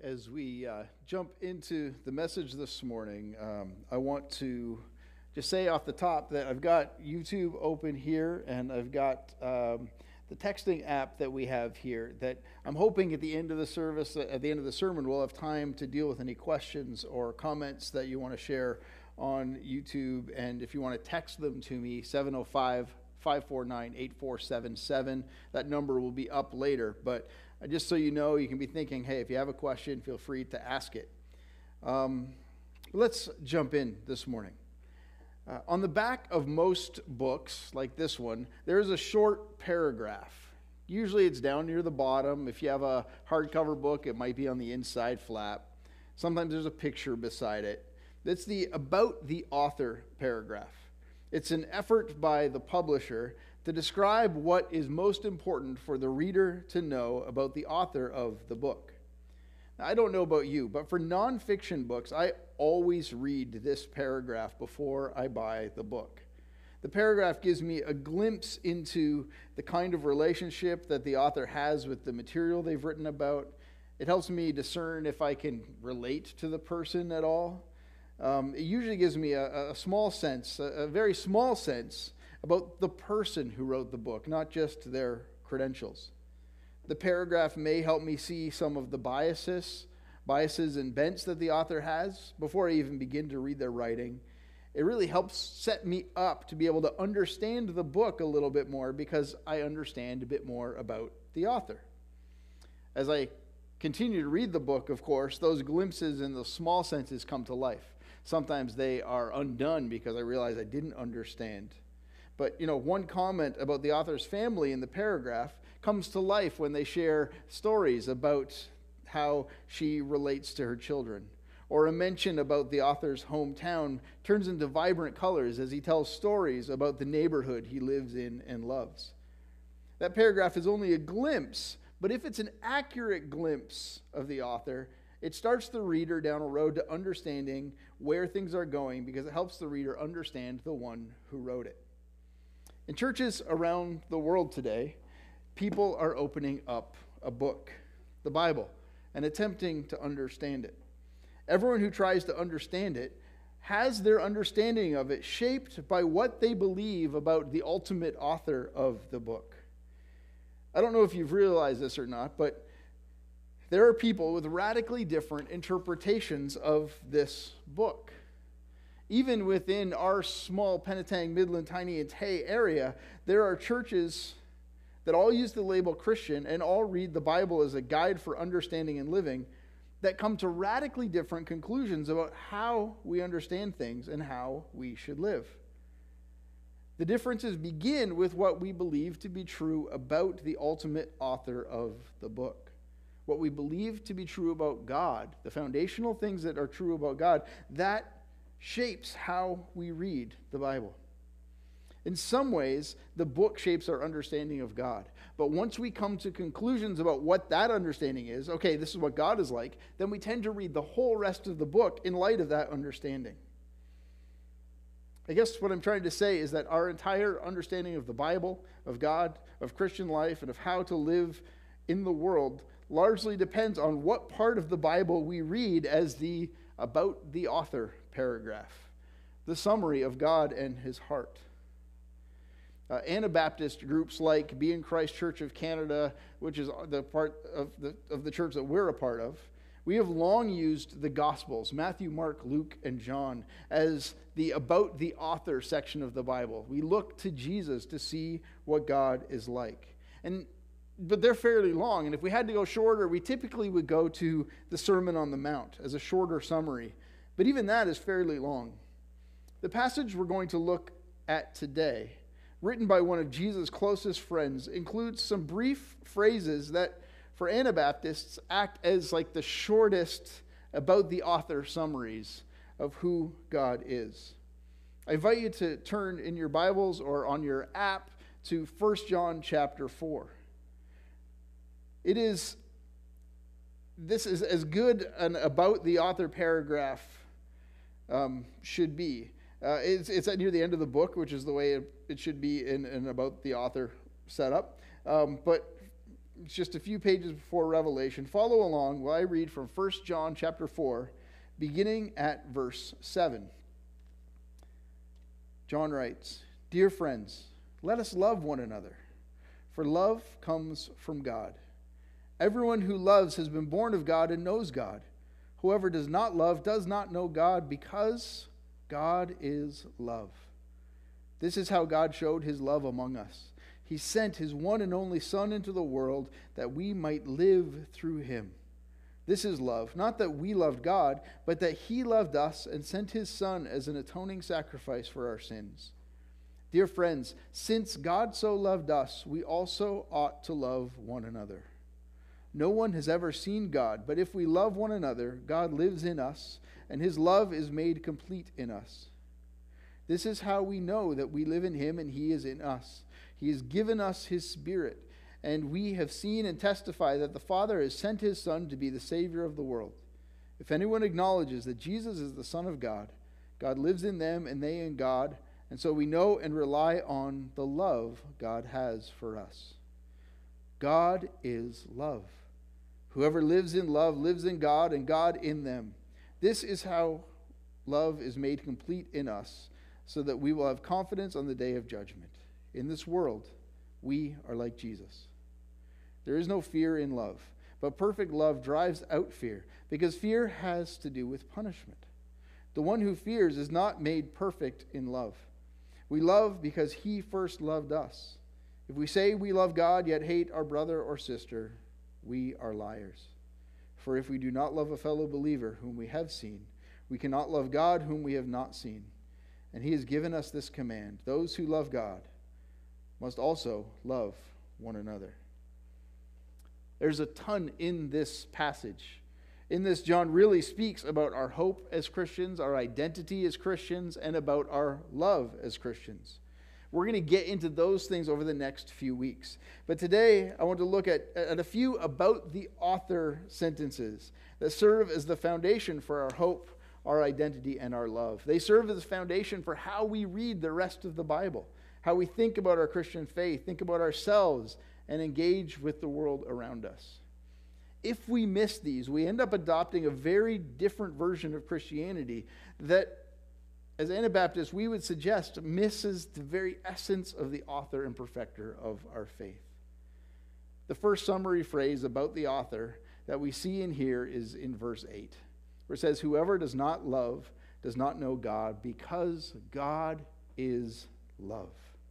As we jump into the message this morning, I want to just say off the top that I've got YouTube open here, and I've got the texting app that we have here that I'm hoping at the end of the service, at the end of the sermon, we'll have time to deal with any questions or comments that you want to share on YouTube. And if you want to text them to me, 705-549-8477. That number will be up later, but just so you know, you can be thinking, hey, if you have a question, feel free to ask it. Let's jump in this morning. On the back of most books, like this one, there is a short paragraph. Usually it's down near the bottom. If you have a hardcover book, it might be on the inside flap. Sometimes there's a picture beside it. It's the About the Author paragraph. It's an effort by the publisher to describe what is most important for the reader to know about the author of the book. Now, I don't know about you, but for nonfiction books, I always read this paragraph before I buy the book. The paragraph gives me a glimpse into the kind of relationship that the author has with the material they've written about. It helps me discern if I can relate to the person at all. It usually gives me a small sense, a very small sense, about the person who wrote the book, not just their credentials. The paragraph may help me see some of the biases and bents that the author has before I even begin to read their writing. It really helps set me up to be able to understand the book a little bit more because I understand a bit more about the author. As I continue to read the book, of course, those glimpses and those small senses come to life. Sometimes they are undone because I realize I didn't understand. But, one comment about the author's family in the paragraph comes to life when they share stories about how she relates to her children. Or a mention about the author's hometown turns into vibrant colors as he tells stories about the neighborhood he lives in and loves. That paragraph is only a glimpse, but if it's an accurate glimpse of the author, it starts the reader down a road to understanding where things are going because it helps the reader understand the one who wrote it. In churches around the world today, people are opening up a book, the Bible, and attempting to understand it. Everyone who tries to understand it has their understanding of it shaped by what they believe about the ultimate author of the book. I don't know if you've realized this or not, but there are people with radically different interpretations of this book. Even within our small Penetang, Midland, Tiny, and Tay area, there are churches that all use the label Christian and all read the Bible as a guide for understanding and living that come to radically different conclusions about how we understand things and how we should live. The differences begin with what we believe to be true about the ultimate author of the book. What we believe to be true about God, the foundational things that are true about God, that shapes how we read the Bible. In some ways, the book shapes our understanding of God. But once we come to conclusions about what that understanding is, okay, this is what God is like, then we tend to read the whole rest of the book in light of that understanding. I guess what I'm trying to say is that our entire understanding of the Bible, of God, of Christian life, and of how to live in the world largely depends on what part of the Bible we read as the About the Author paragraph, the summary of God and his heart. Anabaptist groups like Be in Christ Church of Canada, which is the part of the church that we're a part of, we have long used the Gospels, Matthew, Mark, Luke, and John, as the About the Author section of the Bible. We look to Jesus to see what God is like. But they're fairly long, and if we had to go shorter, we typically would go to the Sermon on the Mount as a shorter summary. But even that is fairly long. The passage we're going to look at today, written by one of Jesus' closest friends, includes some brief phrases that, for Anabaptists, act as like the shortest about the author summaries of who God is. I invite you to turn in your Bibles or on your app to 1 John chapter 4. This is as good an about the author paragraph should be. It's near the end of the book, which is the way it should be in about the author setup. But It's just a few pages before Revelation. Follow along while I read from 1 John chapter 4, beginning at verse 7. John writes, "Dear friends, let us love one another, for love comes from God. Everyone who loves has been born of God and knows God. Whoever does not love does not know God, because God is love. This is how God showed his love among us. He sent his one and only Son into the world that we might live through him. This is love, not that we loved God, but that he loved us and sent his Son as an atoning sacrifice for our sins. Dear friends, since God so loved us, we also ought to love one another. No one has ever seen God, but if we love one another, God lives in us, and his love is made complete in us. This is how we know that we live in him and he is in us. He has given us his Spirit, and we have seen and testify that the Father has sent his Son to be the Savior of the world. If anyone acknowledges that Jesus is the Son of God, God lives in them and they in God, and so we know and rely on the love God has for us. God is love. Whoever lives in love lives in God and God in them. This is how love is made complete in us, so that we will have confidence on the day of judgment. In this world, we are like Jesus. There is no fear in love, but perfect love drives out fear, because fear has to do with punishment. The one who fears is not made perfect in love. We love because he first loved us. If we say we love God yet hate our brother or sister, we are liars. For if we do not love a fellow believer whom we have seen, we cannot love God whom we have not seen. And he has given us this command: those who love God must also love one another. There's a ton in this passage. In this, John really speaks about our hope as Christians, our identity as Christians, and about our love as Christians. We're going to get into those things over the next few weeks. But today, I want to look at a few about the author sentences that serve as the foundation for our hope, our identity, and our love. They serve as a foundation for how we read the rest of the Bible, how we think about our Christian faith, think about ourselves, and engage with the world around us. If we miss these, we end up adopting a very different version of Christianity that, as Anabaptists, we would suggest misses the very essence of the author and perfecter of our faith. The first summary phrase about the author that we see in here is in verse 8, where it says, "Whoever does not love does not know God, because God is love."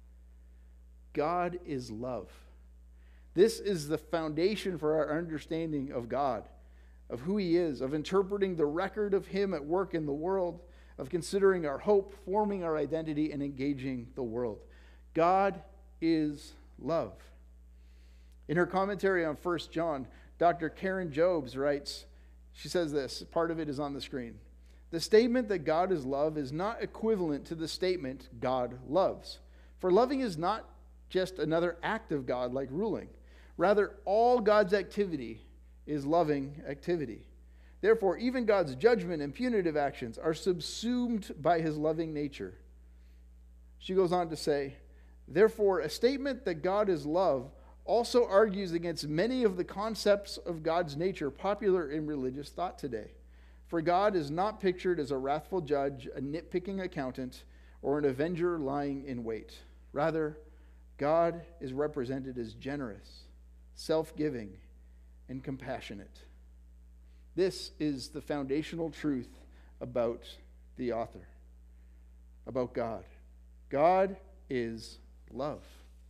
God is love. This is the foundation for our understanding of God, of who he is, of interpreting the record of him at work in the world, of considering our hope, forming our identity, and engaging the world. God is love. In her commentary on 1 John, Dr. Karen Jobes writes, she says this, part of it is on the screen: "The statement that God is love is not equivalent to the statement God loves. For loving is not just another act of God like ruling. Rather, all God's activity is loving activity. Therefore, even God's judgment and punitive actions are subsumed by his loving nature." She goes on to say, "Therefore, a statement that God is love also argues against many of the concepts of God's nature popular in religious thought today. For God is not pictured as a wrathful judge, a nitpicking accountant, or an avenger lying in wait. Rather, God is represented as generous, self-giving, and compassionate." This is the foundational truth about the author, about God. God is love.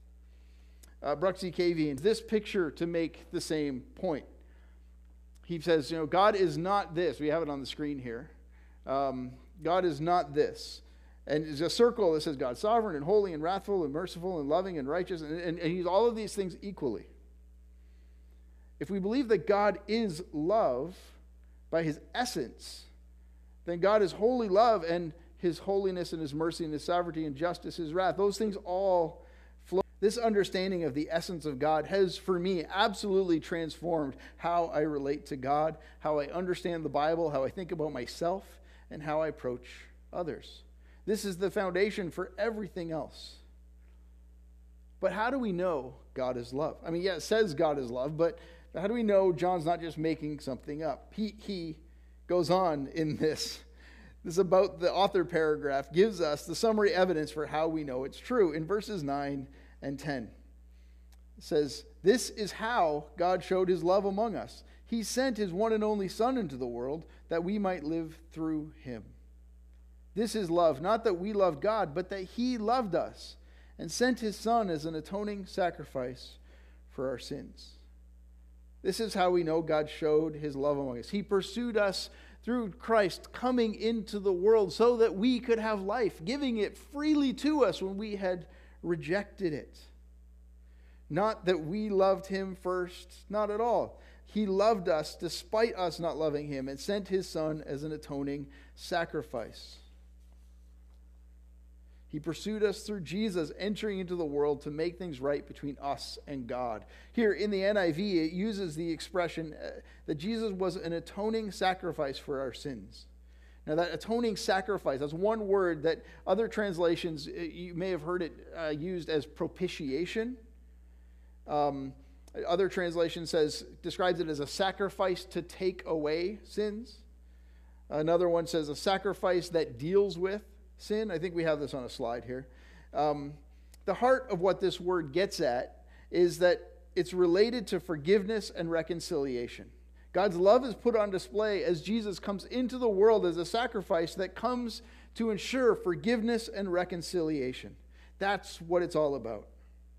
Bruxy Cavian, this picture to make the same point. He says, God is not this. We have it on the screen here. God is not this. And there's a circle that says God's sovereign and holy and wrathful and merciful and loving and righteous, and he's all of these things equally. If we believe that God is love by his essence, then God is holy love, and his holiness and his mercy and his sovereignty and justice, his wrath, those things all flow. This understanding of the essence of God has, for me, absolutely transformed how I relate to God, how I understand the Bible, how I think about myself, and how I approach others. This is the foundation for everything else. But how do we know God is love? I mean, yeah, it says God is love, but how do we know John's not just making something up? He goes on in this. This about the author paragraph gives us the summary evidence for how we know it's true. In verses 9 and 10, it says, "This is how God showed his love among us. He sent his one and only Son into the world that we might live through him. This is love, not that we loved God, but that he loved us and sent his Son as an atoning sacrifice for our sins. This is how we know God showed his love among us. He pursued us through Christ coming into the world so that we could have life, giving it freely to us when we had rejected it. Not that we loved him first, not at all. He loved us despite us not loving him and sent his Son as an atoning sacrifice. He pursued us through Jesus entering into the world to make things right between us and God." Here in the NIV, it uses the expression that Jesus was an atoning sacrifice for our sins. Now, that atoning sacrifice, that's one word that other translations, you may have heard it used as propitiation. Other translation describes it as a sacrifice to take away sins. Another one says a sacrifice that deals with sin. I think we have this on a slide here. The heart of what this word gets at is that it's related to forgiveness and reconciliation. God's love is put on display as Jesus comes into the world as a sacrifice that comes to ensure forgiveness and reconciliation. That's what it's all about.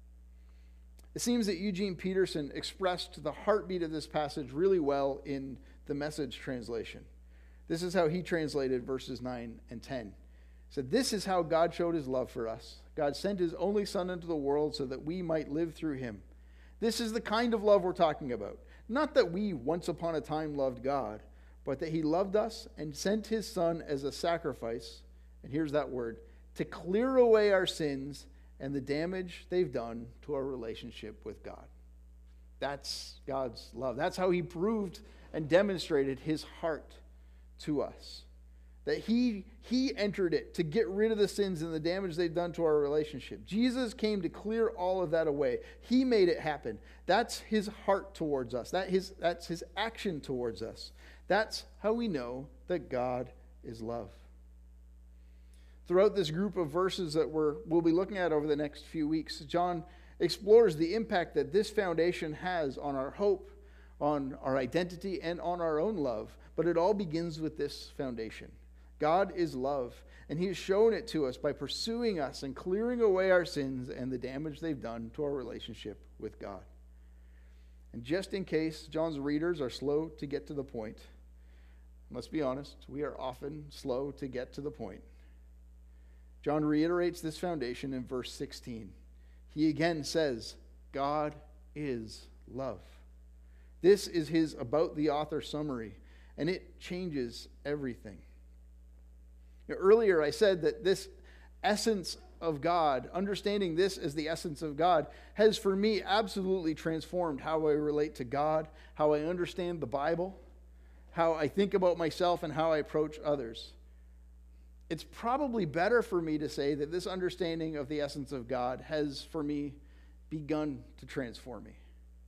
It seems that Eugene Peterson expressed the heartbeat of this passage really well in the Message translation. This is how he translated verses 9 and 10. He said, "This is how God showed his love for us. God sent his only Son into the world so that we might live through him. This is the kind of love we're talking about. Not that we once upon a time loved God, but that he loved us and sent his Son as a sacrifice," and here's that word, "to clear away our sins and the damage they've done to our relationship with God." That's God's love. That's how he proved and demonstrated his heart to us. That he entered it to get rid of the sins and the damage they've done to our relationship. Jesus came to clear all of that away. He made it happen. That's his heart towards us. That's his action towards us. That's how we know that God is love. Throughout this group of verses that we'll be looking at over the next few weeks, John explores the impact that this foundation has on our hope, on our identity, and on our own love. But it all begins with this foundation. God is love, and he has shown it to us by pursuing us and clearing away our sins and the damage they've done to our relationship with God. And just in case John's readers are slow to get to the point, let's be honest, we are often slow to get to the point. John reiterates this foundation in verse 16. He again says, God is love. This is his about the author summary, and it changes everything. Earlier I said that this essence of God, understanding this as the essence of God, has for me absolutely transformed how I relate to God, how I understand the Bible, how I think about myself, and how I approach others. It's probably better for me to say that this understanding of the essence of God has, for me, begun to transform me.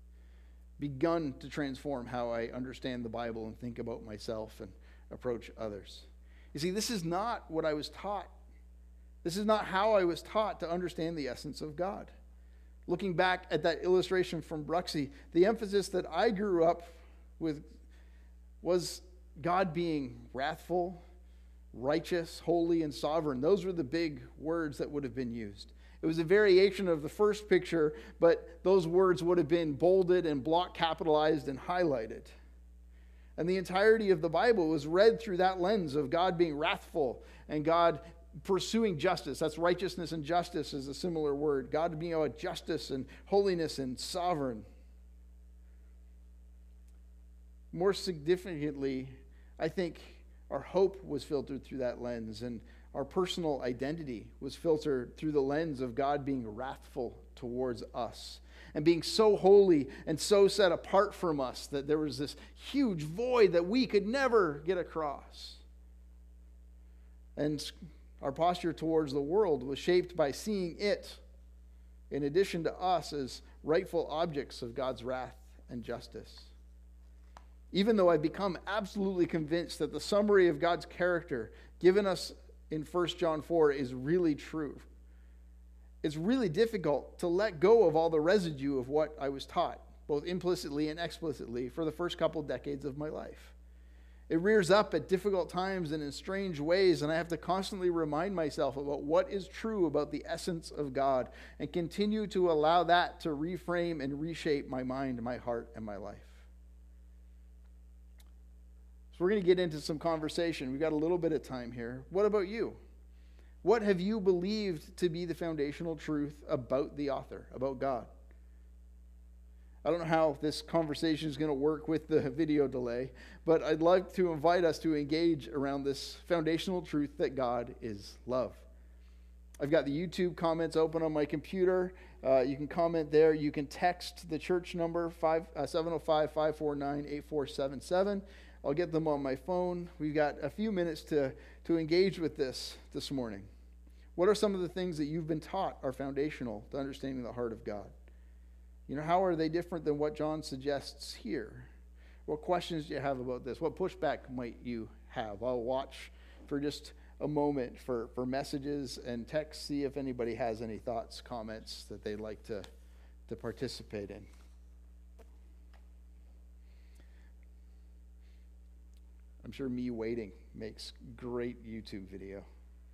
Begun to transform how I understand the Bible and think about myself and approach others. You see, this is not what I was taught. This is not how I was taught to understand the essence of God. Looking back at that illustration from Bruxy, the emphasis that I grew up with was God being wrathful, righteous, holy, and sovereign. Those were the big words that would have been used. It was a variation of the first picture, but those words would have been bolded and block capitalized and highlighted. And the entirety of the Bible was read through that lens of God being wrathful and God pursuing justice. That's righteousness, and justice is a similar word. God being about justice and holiness and sovereign. More significantly, I think our hope was filtered through that lens, and our personal identity was filtered through the lens of God being wrathful towards us and being so holy and so set apart from us that there was this huge void that we could never get across. And our posture towards the world was shaped by seeing it in addition to us as rightful objects of God's wrath and justice. Even though I've become absolutely convinced that the summary of God's character given us in 1 John 4 is really true, it's really difficult to let go of all the residue of what I was taught, both implicitly and explicitly, for the first couple decades of my life. It rears up at difficult times and in strange ways, and I have to constantly remind myself about what is true about the essence of God and continue to allow that to reframe and reshape my mind, my heart, and my life. So we're going to get into some conversation. We've got a little bit of time here. What about you? What have you believed to be the foundational truth about the author, about God? I don't know how this conversation is going to work with the video delay, but I'd like to invite us to engage around this foundational truth that God is love. I've got the YouTube comments open on my computer. You can comment there. You can text the church number 705-549-8477. I'll get them on my phone. We've got a few minutes to engage with this morning. What are some of the things that you've been taught are foundational to understanding the heart of God? How are they different than what John suggests here? What questions do you have about this? What pushback might you have? I'll watch for just a moment for messages and texts, see if anybody has any thoughts, comments that they'd like to participate in. I'm sure me waiting makes great YouTube video.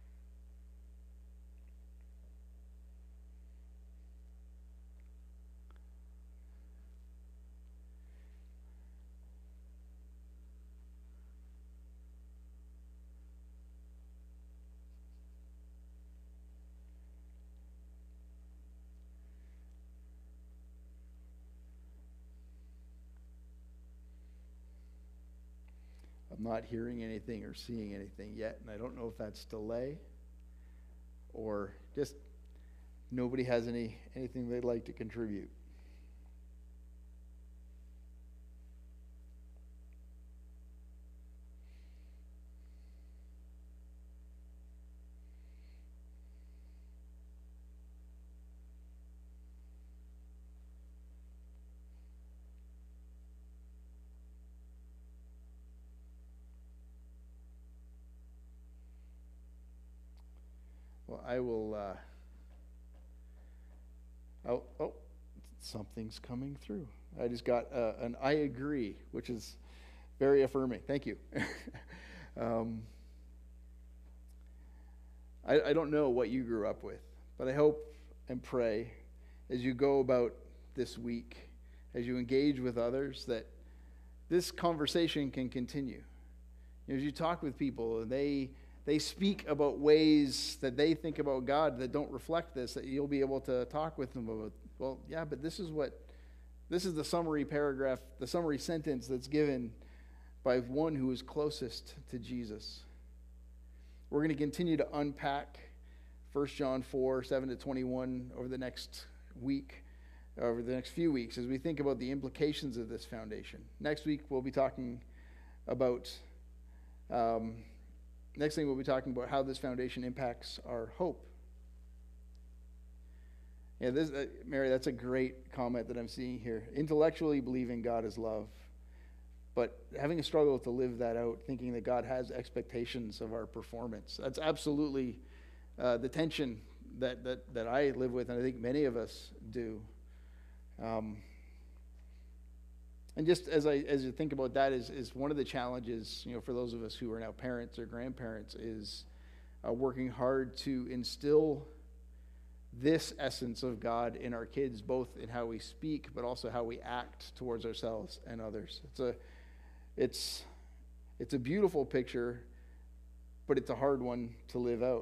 I'm not hearing anything or seeing anything yet, and I don't know if that's delay or just nobody has anything they'd like to contribute. Well, I will, something's coming through. I just got an I agree, which is very affirming. Thank you. I don't know what you grew up with, but I hope and pray as you go about this week, as you engage with others, that this conversation can continue. As you talk with people, and they speak about ways that they think about God that don't reflect this, that you'll be able to talk with them about, well, yeah, but this is the summary paragraph, the summary sentence that's given by one who is closest to Jesus. We're going to continue to unpack 1 John 4, 7-21 over the next week, over the next few weeks, as we think about the implications of this foundation. Next week, we'll be talking about... Next thing, we'll be talking about how this foundation impacts our hope. Yeah, Mary, that's a great comment that I'm seeing here. Intellectually believing God is love, but having a struggle to live that out, thinking that God has expectations of our performance. That's absolutely the tension that I live with, and I think many of us do. And just as you think about that, is one of the challenges, for those of us who are now parents or grandparents, is working hard to instill this essence of God in our kids, both in how we speak, but also how we act towards ourselves and others. It's a beautiful picture, but it's a hard one to live out.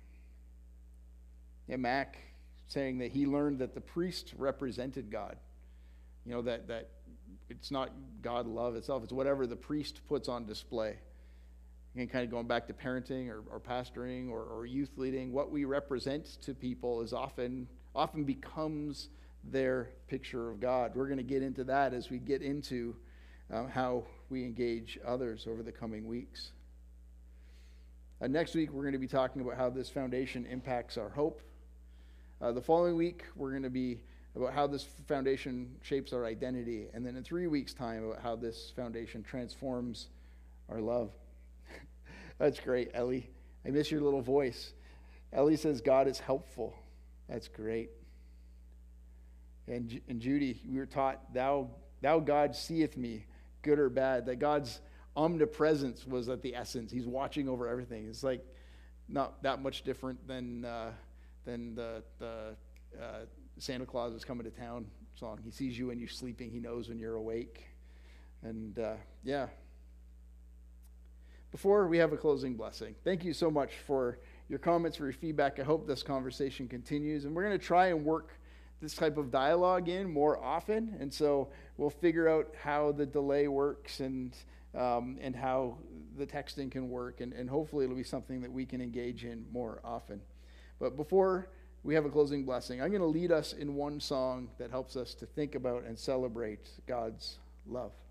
Yeah, Mac saying that he learned that the priest represented God. That it's not God love itself, it's whatever the priest puts on display. And kind of going back to parenting or pastoring or youth leading, what we represent to people is often becomes their picture of God. We're going to get into that as we get into how we engage others over the coming weeks. Next week, we're going to be talking about how this foundation impacts our hope. The following week, we're going to be about how this foundation shapes our identity. And then in 3 weeks' time, about how this foundation transforms our love. That's great, Ellie. I miss your little voice. Ellie says God is helpful. That's great. And Judy, we were taught, thou God seeth me, good or bad. That God's omnipresence was at the essence. He's watching over everything. It's like not that much different than the Santa Claus is coming to town song. He sees you when you're sleeping. He knows when you're awake. And yeah. Before we have a closing blessing, thank you so much for your comments, for your feedback. I hope this conversation continues. And we're going to try and work this type of dialogue in more often. And so we'll figure out how the delay works and how the texting can work. And hopefully it'll be something that we can engage in more often. But before we have a closing blessing, I'm going to lead us in one song that helps us to think about and celebrate God's love.